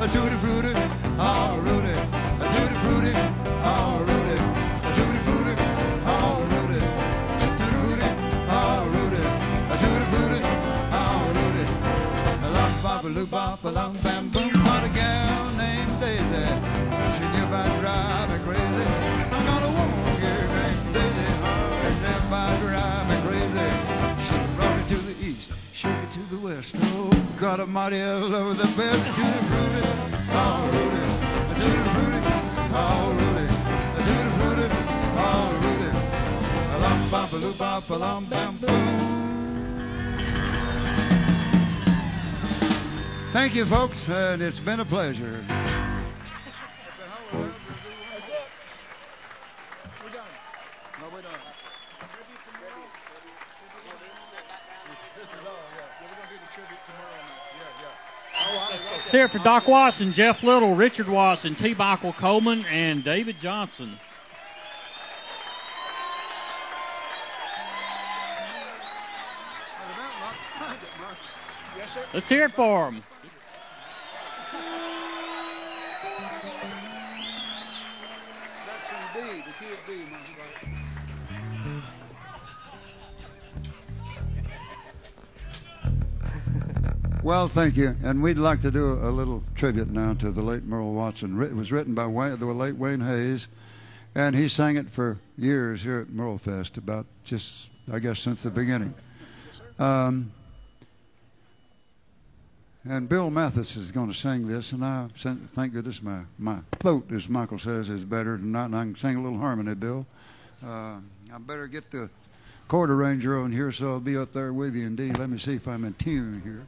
a tutti frutti, oh Rudy, a tutti frutti, oh Rudy, a tutti frutti, oh Rudy, tutti frutti, oh Rudy, a tutti frutti, oh Rudy. A long bop a loop bop a long bam boom. On a gal named Daisy, she knew about drive me crazy. I got a woman here named Daisy, oh, she knew about drive me crazy. She brought me to the east, shake it to the west. Oh, God Almighty, I love the best. Tutti frutti, oh Rudy, tutti frutti, oh Rudy, tutti frutti, oh Rudy. A long bop a loop bop a long bam boom. Thank you, folks, and it's been a pleasure. Let's hear it for Doc Watson, Jeff Little, Richard Watson, T. Michael Coleman, and David Johnson. Let's hear it for them. Well, thank you. And we'd like to do a little tribute now to the late Merle Watson. It was written by the late Wayne Hayes, and he sang it for years here at Merle Fest, about just, I guess, since the beginning. And Bill Mathis is going to sing this, and I thank goodness my throat, as Michael says, is better than not, and I can sing a little harmony, Bill. I better get the chord arranger on here, so I'll be up there with you indeed. Let me see if I'm in tune here.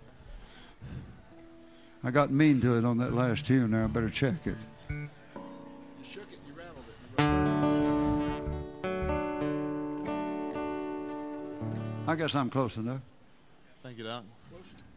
I got mean to it on that last tune there. I better check it. You shook it, you rattled it. I guess I'm close enough. Thank you, Doc.